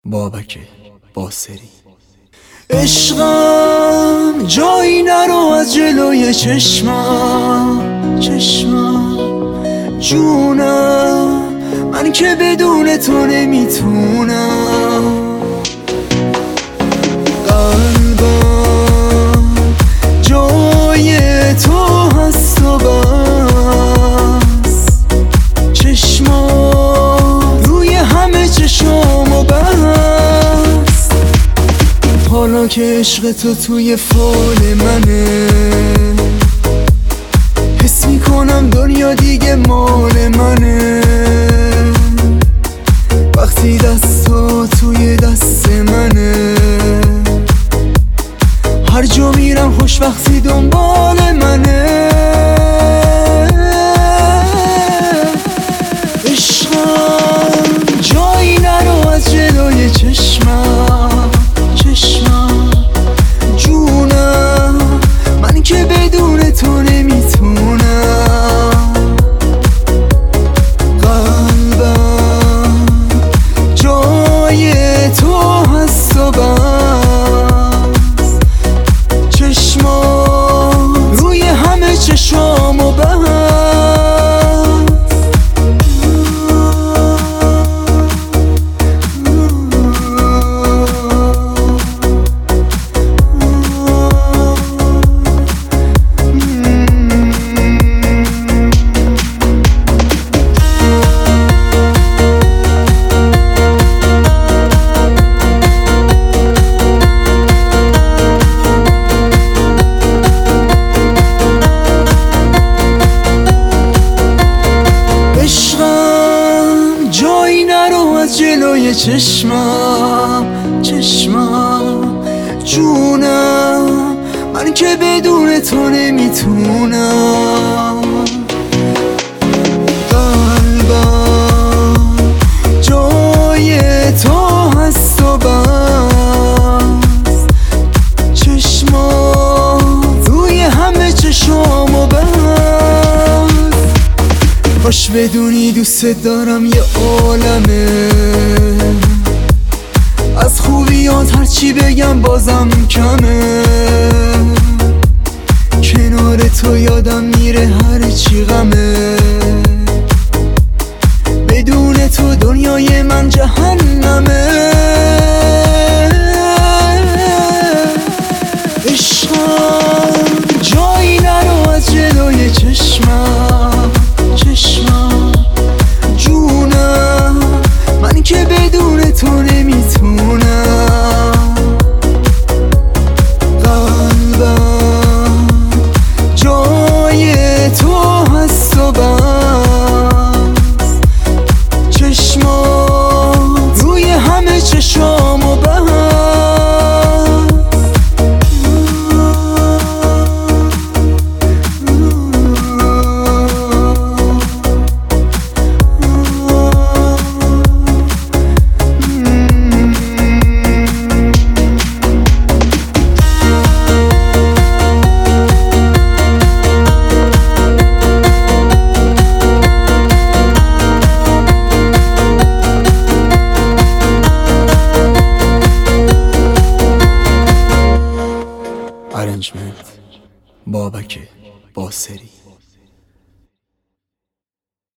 بابک باسری. عشقم جایی نرو از جلوی چشمم، جونم من که بدون تو نمیتونم. قلبم جای تو هست و بس، چشمام روی همه چشمامو بس. حالا که عشق تو توی فال منه، حس میکنم دنیا دیگه مال منه. وقتی دستا توی دست منه، هر جا میرم خوشبختی دنبال منه. عشقم جایی نرو از جلوی چشمم، جونم من که بدون تو نمیتونم. قلبم جای تو هست و بس، چشمام روی همه چشمامو بس. جلوی چشمم، جونم من که بدون تو نمیتونم. قلبم جای تو هست و بس، چشمام روی همه چشمامو بس. کاش بدونی دوست دارم یه عالمه، از خوبیات هرچی بگم بازم کمه. کنار تو یادم میره هرچی غمه، بدون تو دنیای من جهنمه. عشقم جایی نرو از جلوی چشمم، جونم من که بدون تو نمیتونم. قلبم جای تو هست و بس، چشمام روی همه چشمامو بس. Arrangement بابک باسری.